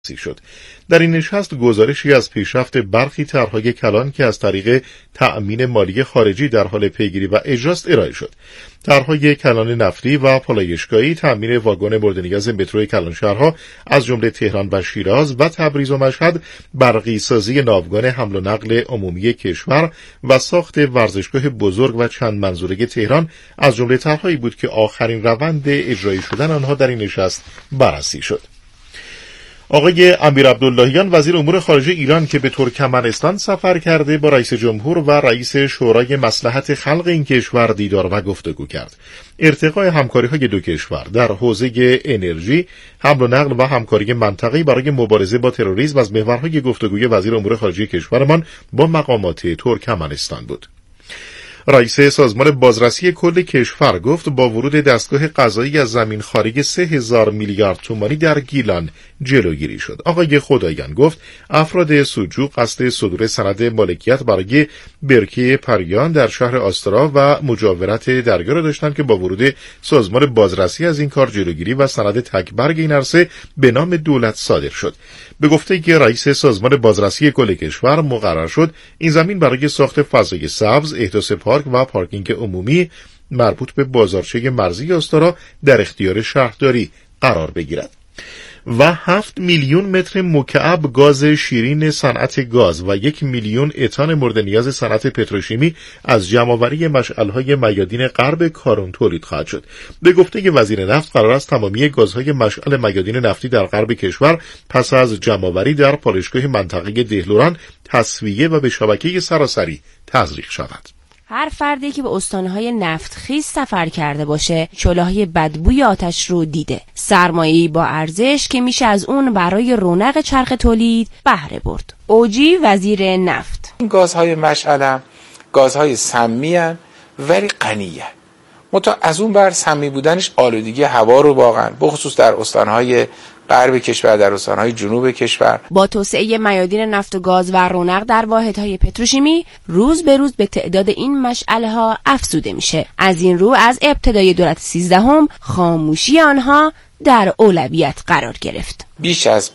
شد. در این نشست گزارشی از پیشرفت برخی طرح‌های کلان که از طریق تأمین مالی خارجی در حال پیگیری و اجراست ارائه شد. طرح‌های کلان نفتی و پالایشگاهی، تأمین واگن مورد نیاز مترو کلان شهرها از جمله تهران و شیراز و تبریز و مشهد، برقی سازی ناوگان حمل و نقل عمومی کشور و ساخت ورزشگاه بزرگ و چند منظوره تهران از جمله طرح‌هایی بود که آخرین روند اجرایی شدن آنها در این نشست بررسی شد. آقای امیر عبداللهیان وزیر امور خارجه ایران که به ترکمنستان سفر کرده با رئیس جمهور و رئیس شورای مصلحت خلق این کشور دیدار و گفتگو کرد. ارتقای همکاری‌های دو کشور در حوزه انرژی، حمل و نقل و همکاری منطقه‌ای برای مبارزه با تروریسم از محورهای گفتگوی وزیر امور خارجه کشورمان با مقامات ترکمنستان بود. رئیس سازمان بازرسی کل کشور گفت با ورود دستگاه قضایی از زمین خارج 3000 میلیارد تومانی در گیلان جلوگیری شد. آقای خدایان گفت افراد سوجو قصد صدور سند مالکیت برای برکه پریان در شهر آسترا و مجاورت دریا را داشتند که با ورود سازمان بازرسی از این کار جلوگیری و سند تکبرگ این عرصه به نام دولت صادر شد. به گفته که رئیس سازمان بازرسی کل کشور مقرر شد این زمین برای ساخت فضای سبز، احداث پارک و پارکینگ عمومی مربوط به بازارچه مرزی آستارا در اختیار شهرداری قرار بگیرد. و 7 میلیون متر مکعب گاز شیرین صنعت گاز و 1 میلیون اتان مورد نیاز صنعت پتروشیمی از جمع‌آوری مشعل‌های میادین غرب کارون تولید خواهد شد. به گفته وزیر نفت قرار است تمامی گازهای مشعل میادین نفتی در غرب کشور پس از جمع‌آوری در پالایشگاه منطقه دهلوران تصفیه و به شبکه سراسری تزریق شود. هر فردی که به استانهای نفتخیز سفر کرده باشه شعله‌های بدبوی آتش رو دیده. سرمایه‌ای با ارزش که میشه از اون برای رونق چرخ تولید بهره برد. اوجی وزیر نفت: این گازهای مشعل گازهای سمی هستند ولی غنیه. متا از اون بر سمی بودنش آلودگی هوا رو واقعا بخصوص در استانهای غرب کشور، در استانهای جنوب کشور. با توسعه میادین نفت و گاز و رونق در واحدهای پتروشیمی روز به روز به تعداد این مشعل‌ها افزوده میشه. از این رو از ابتدای دولت 13 خاموشی آنها در اولویت قرار گرفت. بیش از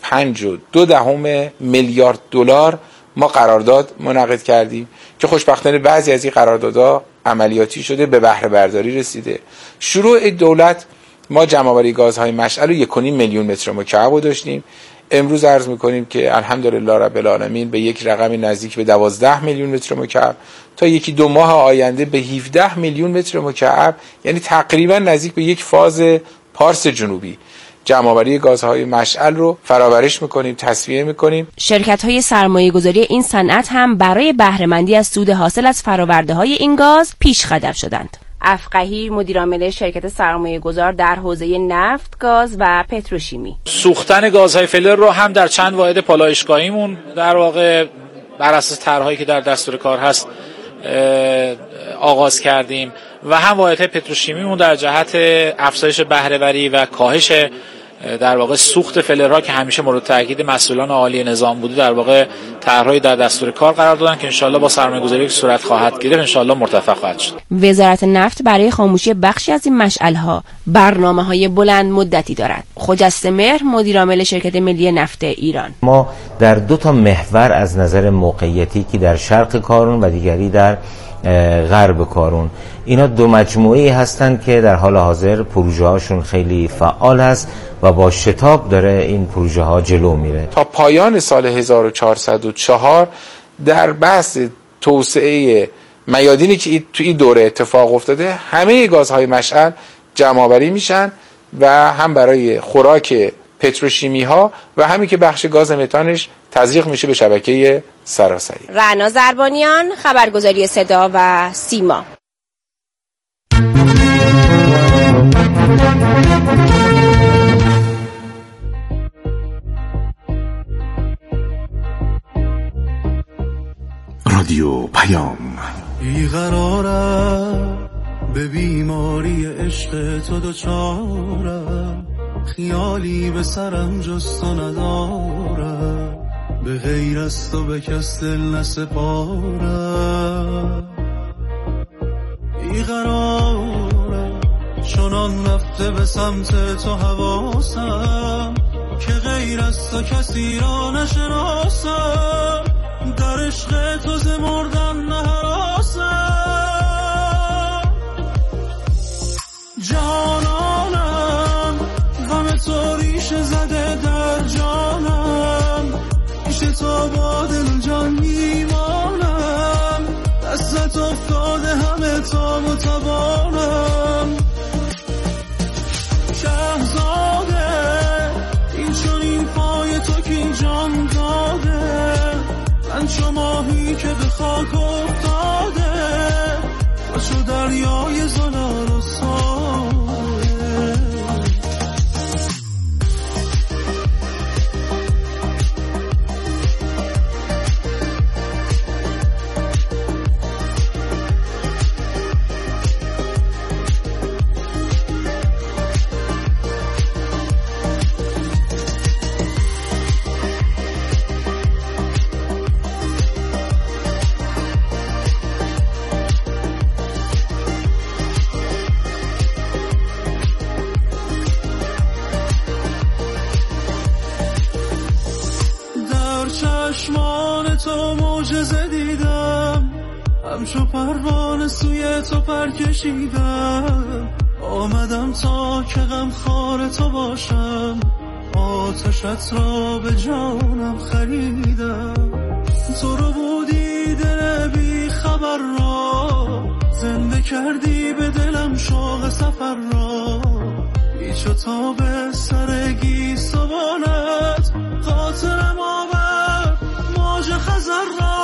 5.2 میلیارد دلار ما قرارداد منعقد کردیم که خوشبختانه بعضی از این قراردادها عملیاتی شده، به بهره برداری رسیده. شروع دولت ما جمع‌آوری گازهای مشعل 1.5 میلیون متر مکعب داشتیم. امروز عرض می‌کنیم که الحمدلله رب العالمین به یک رقم نزدیک به 12 میلیون متر مکعب، تا یکی دو ماه آینده به 17 میلیون متر مکعب، یعنی تقریبا نزدیک به یک فاز پارس جنوبی جمع‌آوری گازهای مشعل رو فرآورش می‌کنیم، تصفیه می‌کنیم. شرکت‌های سرمایه‌گذاری این صنعت هم برای بهره‌مندی از سود حاصل از فرآورده‌های این گاز پیشقدم شدند. افقهی مدیرعامل شرکت سرمایه‌گذار در حوزه نفت، گاز و پتروشیمی: سوختن گازهای فلر رو هم در چند واحد پالایشگاهیمون در واقع بر اساس طرح‌هایی که در دستور کار هست آغاز کردیم و هم واحدهای پتروشیمیمون در جهت افزایش بهره‌وری و کاهش در واقع سوخت فلرها که همیشه مورد تاکید مسئولان عالی نظام بوده در واقع طرح‌های در دستور کار قرار دادن که انشالله با سرمایه‌گذاری که صورت خواهد گرفت انشالله مرتفع خواهد شد. وزارت نفت برای خاموشی بخشی از این مشعل‌ها برنامه‌های بلند مدتی دارد. خجسته مهر مدیرعامل شرکت ملی نفت ایران: ما در 2 محور از نظر موقعیتی که در شرق کارون و دیگری در غرب کارون، اینا 2 مجموعه‌ای هستند که در حال حاضر پروژه هاشون خیلی فعال هست و با شتاب داره این پروژه ها جلو میره. تا پایان سال 1404 در بحث توسعه میادینی که تو این دوره اتفاق افتاده همه گازهای مشعل جمع‌آوری میشن و هم برای خوراک پتروشیمی ها و همین که بخش گاز متانش تزریق میشه به شبکه سراسری. رعنا زربانیان، خبرگزاری صدا و سیما. رادیو پیام. بیقرارم به بیماری عشق تو دوچارم، خیالی به سرم جز تو ندارم، به غیر از تو به کس دل نسپارم. بیقرارم چنان رفته به سمت تو حواسم، که غیر از تو کسی را نشناسم، در عشق تو ز مردن نهراسم. جانانم غم تو ریشه زده در جانم، پیش تو با دل جان میمانم، دستت افتاده همه تام و توانم. شهزاده این چون این پای تو که این جان داده، من چو ماهی که به خاک افتاده، تو چو دریای زلال و ساده. چشمان تو معجزه دیدم، همچو پروانه سوی تو پر کشیدم. آمدم تا که غم خوار تو باشم، آتشت را به جانم خریدم. تو رو بودی دل بی خبر را، زنده کردی به دلم شوق سفر را. بیچو تا به سر گیسوانت خاطرم آورد موج خزر را.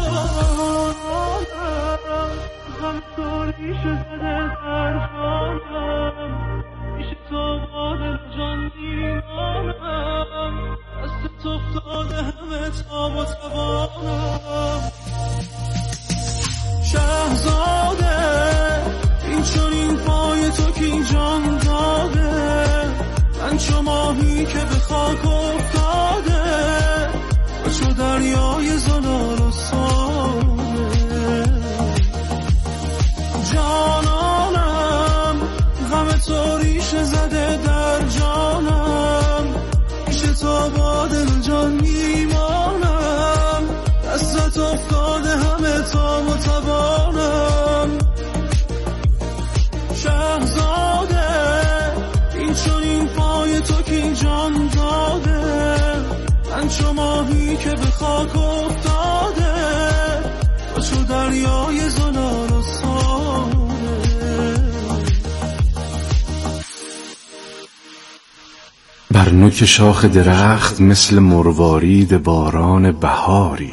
غم تو ریشه زده در جانم، پیش تو با دل جان میمانم، دستت افتاده همه تاب و توانم. شهزاده این چون این پای تو که این جان داده، من چو ماهی که به خاک افتاده، و چو دریای زلال و ساده. جانانم غم تو ریشه زده در جانم، پیش تو با دل جان میمانم، دستت افتاده همه تام و توانم. شهزاده این چون این پای تو که این جان داده، من چو ماهی که به خاک افتاده، و چو دریای زلال و ساده. بر نوک شاخ درخت مثل مروارید باران بهاری،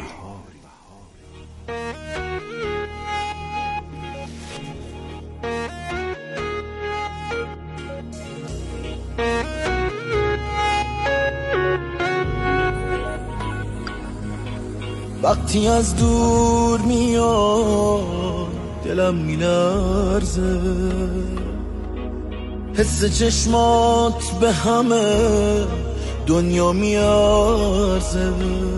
وقتی از دور میاد دلم میلرزه، حس چشمات به همه دنیا میارزه.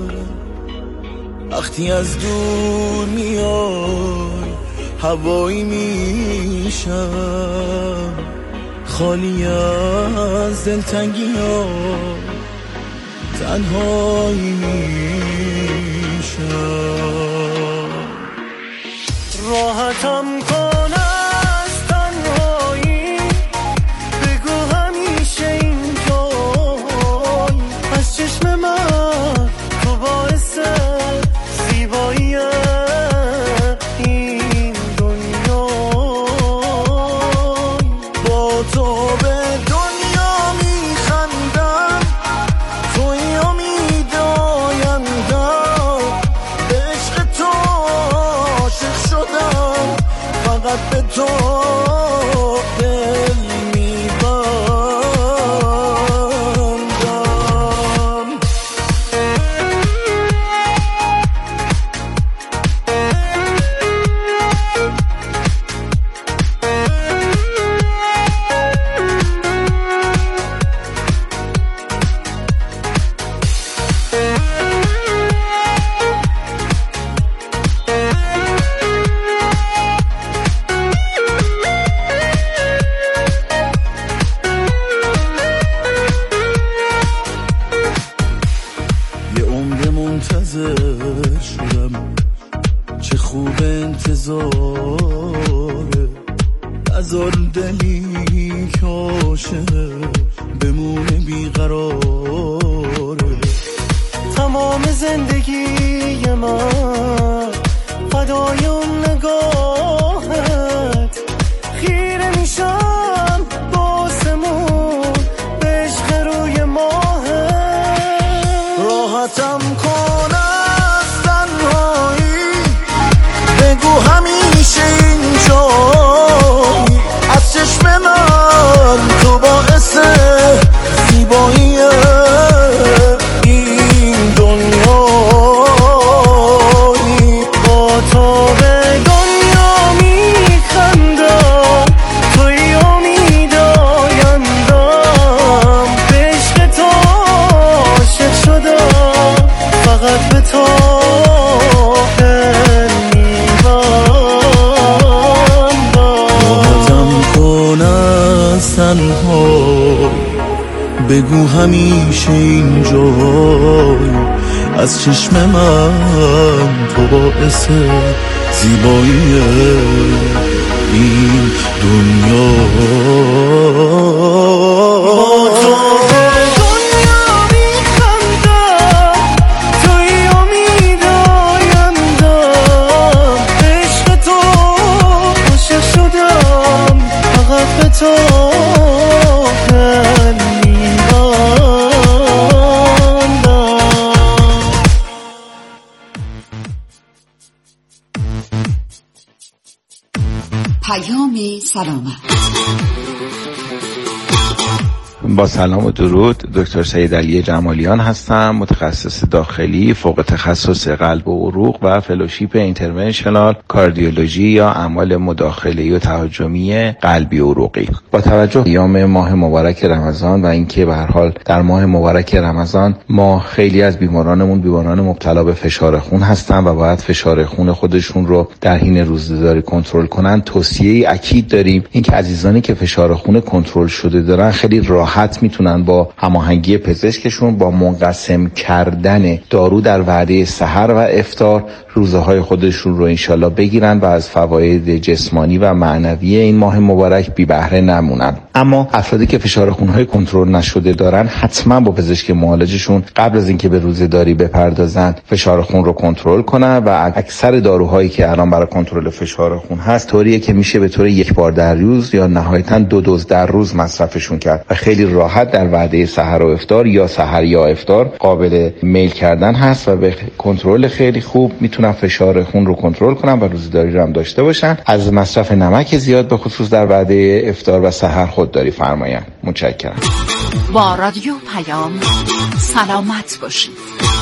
وقتی از دور میای هوایی میشم، خالی از دلتنگی ها تنهایی میشم. راحتم کن از تنهایی، بگو همیشه اینجایی، از چشم من تو باعث زیبایی این دنیا. با تو به دنیا میخندم، توی امید آیندم، به عشق تو عاشق شدم، یه عمر منتظر شدم، چه خوب انتظاره، نذار دلی که عاشقه بمونه بیقراره. تمام زندگی من فدای اون نگاهت، خیره میشم باسمون به عشق روی ماهت. راحتم کن از تنهایی، بگو همیشه اینجایی، از چشم من تو باعث زیبایی این دنیایی. با تو به دنیا میخندم، توی امیدایندم، به عشق تو عاشق شدم، فقط به تو دل میبندم. کن از تنها، بگو همیشه اینجایی، از چشم من تو باعث زیبایی این دنیا. سلامت. با سلام و درود، دکتر سید علی جمالیان هستم، متخصص داخلی فوق تخصص قلب و عروق و فلوشیپ اینترونشنال کاردیولوژی یا اعمال مداخله‌ای و تهاجمی قلبی و عروقی. با توجه ایام ماه مبارک رمضان و اینکه به هر حال در ماه مبارک رمضان ما خیلی از بیماران مبتلا به فشار خون هستن و باید فشار خون خودشون رو در حین روزه‌داری کنترل کنن، توصیه اکید داریم اینکه عزیزانی که فشار خون کنترل شده دارن خیلی راحت میتونن با هماهنگی پزشکشون با منقسم کردن دارو در وعده سحر و افطار روزهای خودشون رو انشالله بگیرن و از فواید جسمانی و معنوی این ماه مبارک بی بهره نمونن. اما افرادی که فشار خونهای کنترل نشده دارن حتما با پزشک معالجشون قبل از اینکه به روزه‌داری بپردازن فشار خون رو کنترل کنن و اکثر داروهایی که الان برای کنترل فشار خون هست طوریه که میشه به طور یک بار در روز یا نهایتاً 2 دوز در روز مصرفشون کرد و خیلی راحت در وعده سحر و افطار یا سحر یا افطار قابل میل کردن هست و به کنترل خیلی خوب میتونن فشار خون رو کنترل کنن و روزه‌داری رو هم داشته باشن. از مصرف نمک زیاد به خصوص در وعده افطار و سحر خودداری فرمایید. متشکرم. با رادیو پیام سلامت باشید.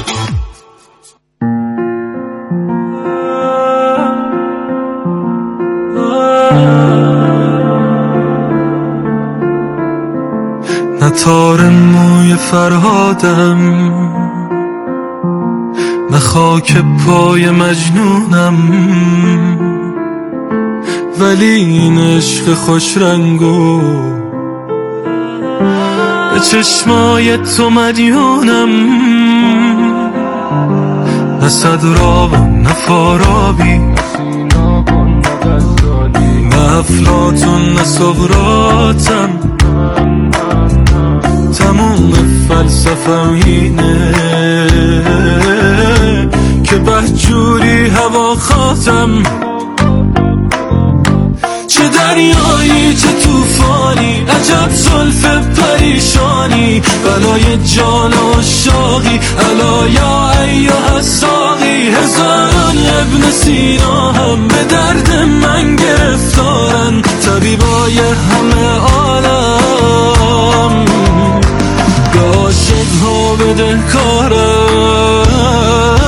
نه تار موی فرهادم، نه خاک پای مجنونم، ولی این عشق خوش رنگو به چشمای تو مدیونم. نه صدرابم نه فارابی، نه افلاطون نه سقراطم، تموم فلسفم اینه که بهجوری هوا خاتم. چه دریایی چه توفانی، عجب زلف پریشانی، بلای جان عاشقی، الا یا ایها الساقی. هزاران ابن سینا هم به درد من گرفتارن، طبیبای همه عالم به عاشق‌ها بدهکارن.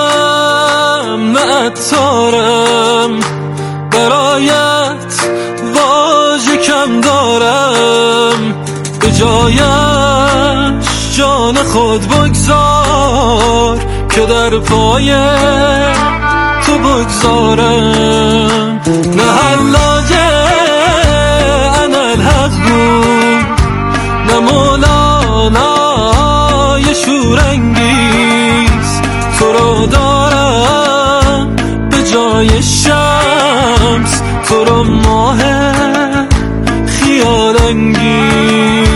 عطارم برایت دلم دارم، به جایش جان خود بگذار که در پای تو بگذارم. نه حلاجه انا الحق بود، نه مولانای شورانگیز، تو رو دارم به جای شمس، تو رو ماه خیال انگیز.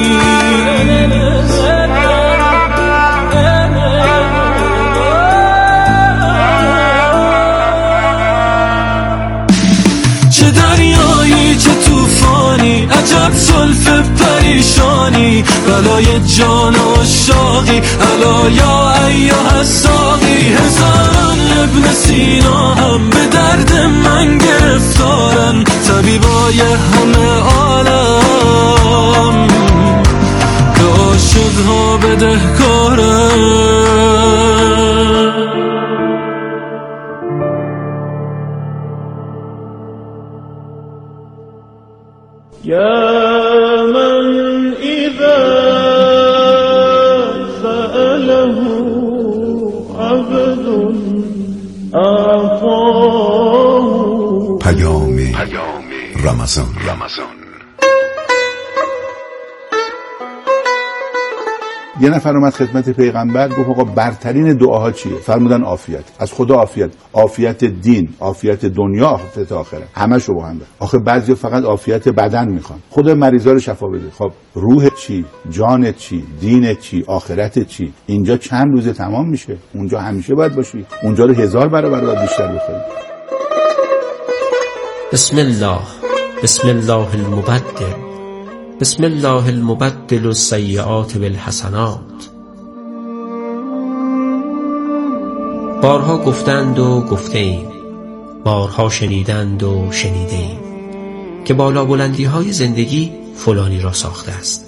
چه دریایی چه طوفانی، عجب زلف پریشانی، بلای جان و شاقی، الا یا ایها الساقی. هزاران ابن سینا هم به درد من گرفتارن، طبیبای همه عالم به عاشقها بدهکارن. یا من اذا سأله عبد اعطاه. پیام رمضان. یه نفر اومد خدمت پیغمبر گفت آقا برترین دعاها چیه؟ فرمودن عافیت. از خدا عافیت، عافیت دین، عافیت دنیا، عافیت آخرت، همشو با هم ده. آخه بعضیا فقط عافیت بدن میخوان. خدا مریضا رو شفا بده. خب روح چی؟ جانت چی؟ دینت چی؟ آخرتت چی؟ اینجا چند روزه تمام میشه؟ اونجا همیشه باید باشی. اونجا رو 1000 برابر بیشتر بخوری. بسم الله، بسم الله المبدل، بسم الله المبدل السیئات بالحسنات. بارها گفتند و گفته ایم، بارها شنیدند و شنیده ایم که بالا بلندی های زندگی فلانی را ساخته است.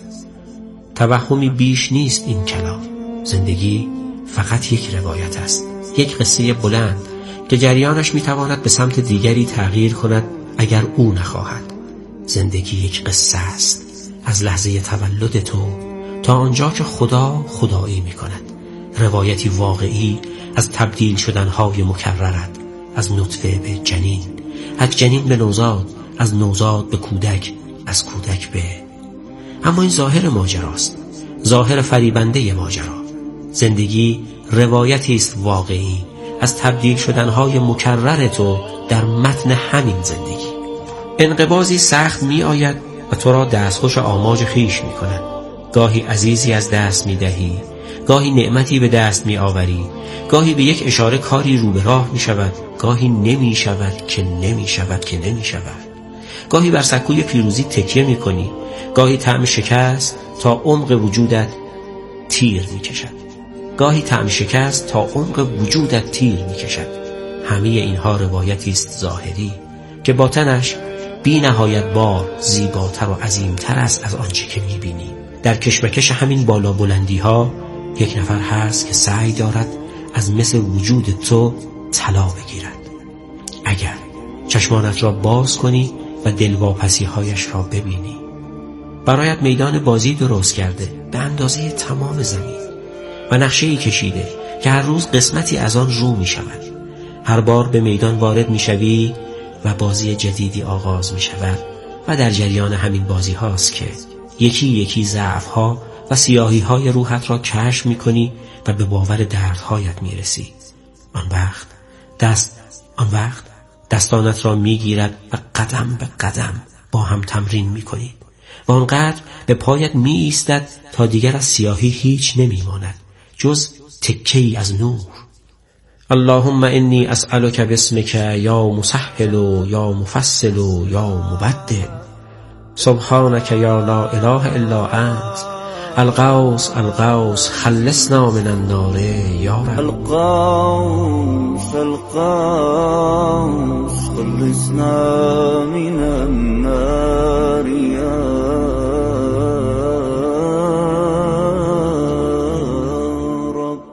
توهمی بیش نیست این کلام. زندگی فقط یک روایت است، یک قصه بلند که جریانش میتواند به سمت دیگری تغییر کند اگر او نخواهد. زندگی یک قصه است، از لحظه تولد تو تا آنجا که خدا خدایی می کند. روایتی واقعی از تبدیل شدنهای مکررت، از نطفه به جنین، از جنین به نوزاد، از نوزاد به کودک، از کودک به... اما این ظاهر ماجراست، ظاهر فریبنده ماجرا. زندگی روایتی است واقعی از تبدیل شدنهای مکرر تو در متن همین زندگی. انقباضی سخت می آید و تو را دستخوش آماج خیش می کند. گاهی عزیزی از دست می دهی، گاهی نعمتی به دست می آوری، گاهی به یک اشاره کاری رو به راه می شود، گاهی نمی شود که نمی شود که نمی شود. گاهی بر سکوی پیروزی تکیه می کنی، گاهی طعم شکست تا عمق وجودت تیر می کشد، گاهی طعم شکست تا عمق وجودت تیر می کشد. همه اینها روایتی است ظاهری که باطنش بی نهایت بار زیباتر و عظیمتر است از آنچه که می بینی. در کشمکش همین بالا بلندی ها یک نفر هست که سعی دارد از مثل وجود تو طلا بگیرد. اگر چشمانت را باز کنی و دلواپسی هایش را ببینی، برایت میدان بازی درست کرده به اندازه تمام زمین و نقشه‌ای کشیده که هر روز قسمتی از آن رو می شود. هر بار به میدان وارد می شوی و بازی جدیدی آغاز می شود و در جریان همین بازی هاست که یکی یکی ضعف ها و سیاهی های روحت را کشف می کنی و به باور دردهایت می رسی. آن وقت دستانت را می گیرد و قدم به قدم با هم تمرین می کنید و آنقدر به پایت می ایستد تا دیگر از سیاهی هیچ نمی ماند جز تکه‌ای از نور. اللهم انی اسألک باسمک یا مسهل یا مفصل یا مبدل، سبحانک یا لا اله الا انت، الغوث الغوث خلصنا من النار یا رب. الغوث الغوث خلصنا من النار یا رب.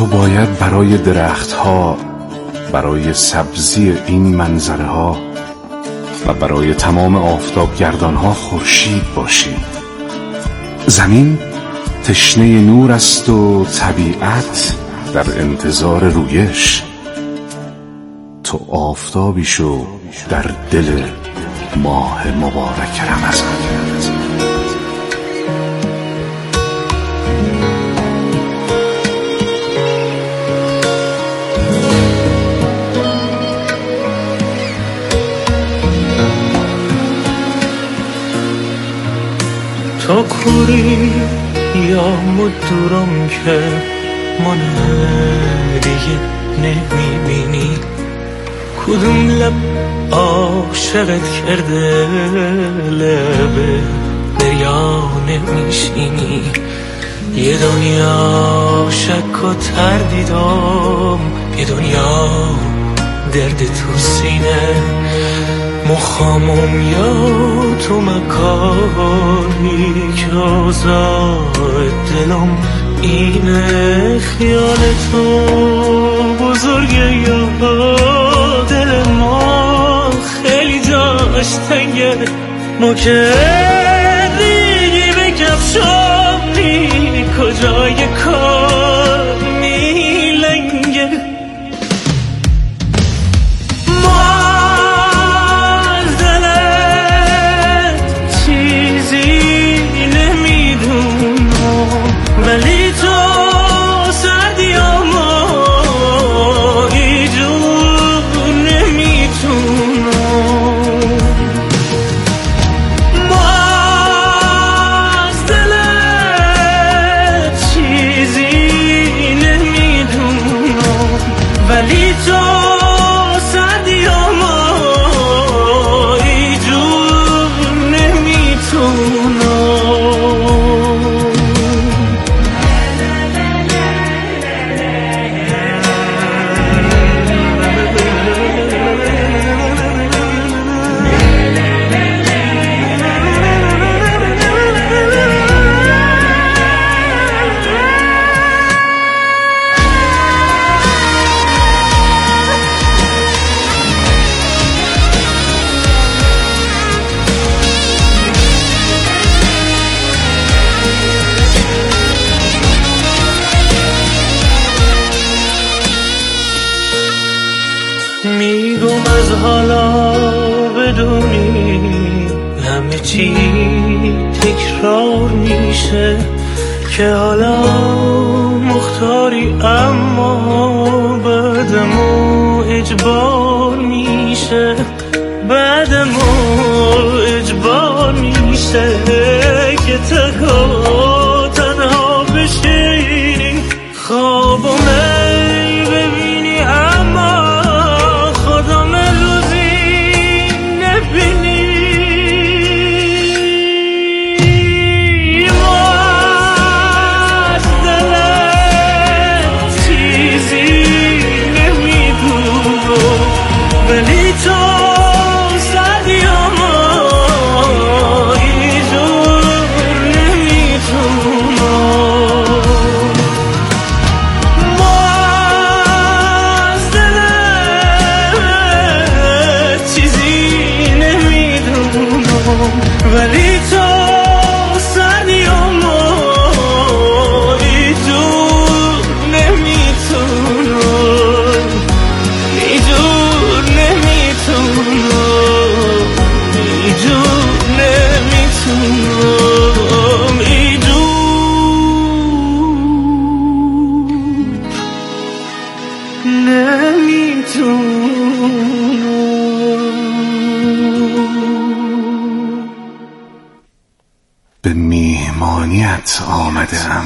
تو باید برای درختها، برای سبزی این منظره ها و برای تمام آفتابگردان ها خورشید باشی. زمین تشنه نور است و طبیعت در انتظار رویش. تو آفتابی شو در دل ماه مبارک رمضان. تو کوری یا مدورم که من دیگه نمیبینی، کدوم لب عاشقت کرده لب دریا نمیشینی. یه دنیا شک و تردیدم، یه دنیا درد تو سینه، مخامم یا تو مکانی که آزاد دلم اینه. خیال تو بزرگه یا دل ما خیلی جاش تنگه، ما که دیگی به کفشانی کجای کار میلنگه. ولی تو سردیامو ایجور نمیتونم، ما از دلت چیزی نمیدونم، ولی تو سردیامو ایجور نمیتونم. میگم از حالا بدونی همه چی تکرار میشه، که حالا مختاری اما بعد ما اجبار میشه، بعد ما اجبار میشه که تنها بشینی خوابو ببینی اما خودم روزی نبینی. ما از دلت چیزی نمیدونم، ولی تو سردیامو ایجور نمیتونم. ما از دلت چیزی نمیدونم، ولی تو سردیامو ایجور نمیتونم، ایجور نمیتونم، ایجور نمیتونم، ایجور نمیتونم. به میهمانیت آمدم.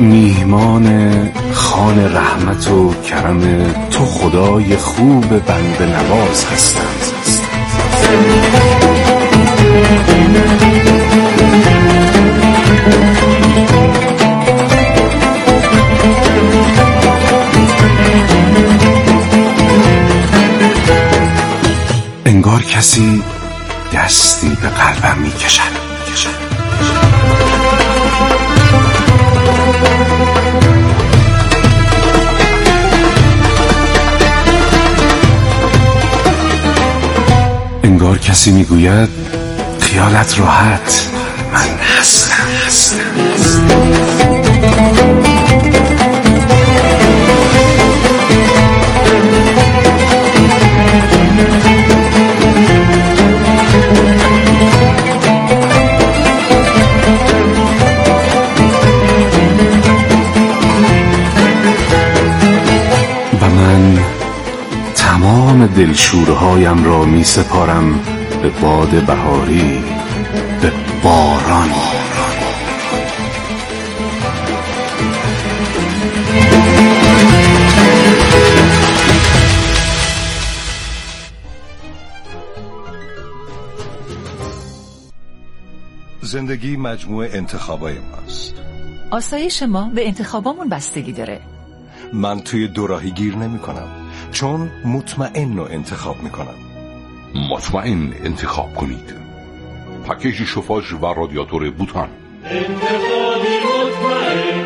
میهمان خوان رحمت و کرم تو خدای خوب بنده نواز هستم. انگار کسی دستی به قلبم میکشد. انگار کسی میگوید خیالت راحت، من هستم. و من تمام دلشورهایم را می سپارم به باد بهاری، به باران. زندگی مجموعه انتخابای ماست. آسایش ما به انتخابامون بستگی داره. من توی دوراهی گیر نمی کنم، چون مطمئن رو انتخاب می کنم. مطمئن انتخاب کنید. پکیج شوفاژ و رادیاتور بوتان. انتخابی مطمئن.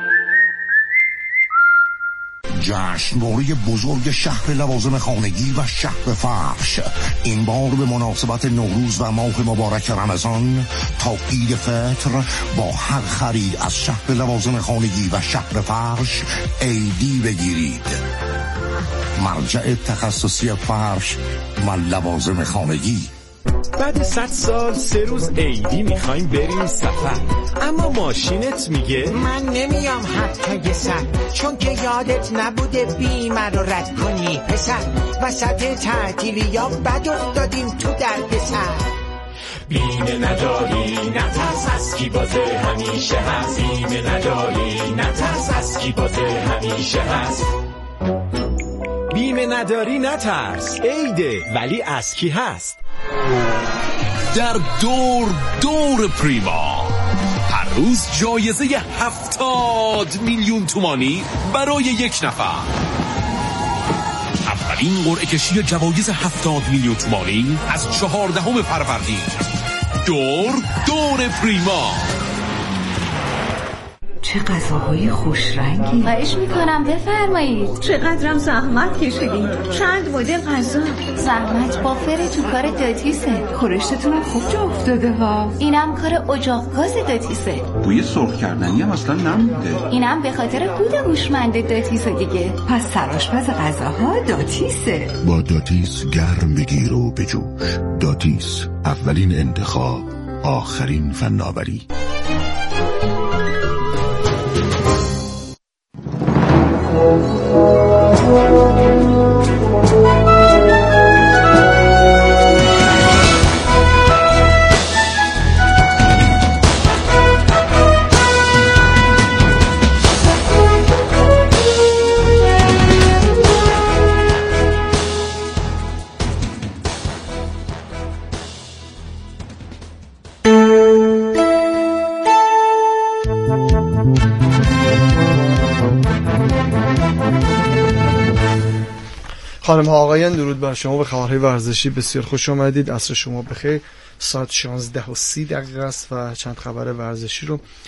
جشنواره بزرگ شهر لوازم خانگی و شهر فرش این بار به مناسبت نوروز و ماه مبارک رمضان تا عید فطر با هر خرید از شهر لوازم خانگی و شهر فرش ایدی بگیرید. مرجع تخصصی فرش و لوازم خانگی. بعد 100 سال 3 روز عیدی میخوایم بریم سفر، اما ماشینت میگه من نمیام حتی یه سر، چون که یادت نبوده بیمه رو رد کنی پسر. وسط تعطیلی یا بد افتادیم تو درد سر. بیمه نداری نترس، از کی بازه همیشه هست. بیمه نداری نترس، از کی بازه همیشه هست. بیمه نداری نترس، عیده ولی از کی هست. در دور پریما هر روز جایزه 70 میلیون تومانی برای یک نفر. اولین قرعه کشی جوایز 70 میلیون تومانی از 14 فروردین. دور پریما. چه غذاهای خوش رنگی. خواهش میکنم بفرمایید. چقدرم زحمت کشیدین. چند مدل غذا. زحمت بافر تو کار داتیسه. خورشتتونم خوب جا افتاده ها. اینم کار اجاق گاز داتیسه. بوی سرخ کردنی هم اصلا نمونده. اینم به خاطر کود هوشمند داتیسه دیگه. پس سرآشپز غذاها داتیسه. با داتیس گرم بگیر و بجوش. داتیس، اولین انتخاب، آخرین فناوری. خانم ها آقایان، درود بر شما. به خبرهای ورزشی بسیار خوش آمدید. عصر شما بخیر. ساعت 16:30 است و چند خبر ورزشی رو